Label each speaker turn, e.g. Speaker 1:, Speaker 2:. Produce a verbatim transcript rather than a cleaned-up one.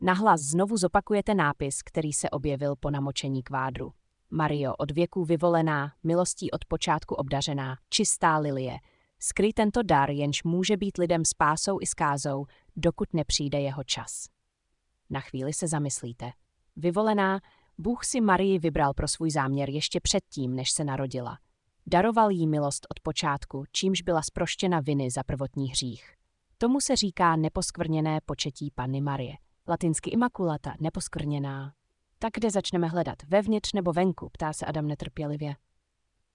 Speaker 1: Nahlas znovu zopakujete nápis, který se objevil po namočení kvádru. Mario, od věků vyvolená, milostí od počátku obdařená, čistá lilie. Skryj tento dar, jenž může být lidem spásou i skázou, dokud nepřijde jeho čas. Na chvíli se zamyslíte. Vyvolená, Bůh si Marii vybral pro svůj záměr ještě předtím, než se narodila. Daroval jí milost od počátku, čímž byla zproštěna viny za prvotní hřích. Tomu se říká neposkvrněné početí Panny Marie. Latinsky immaculata, neposkvrněná. Tak kde začneme hledat? Vevnitř nebo venku? Ptá se Adam netrpělivě.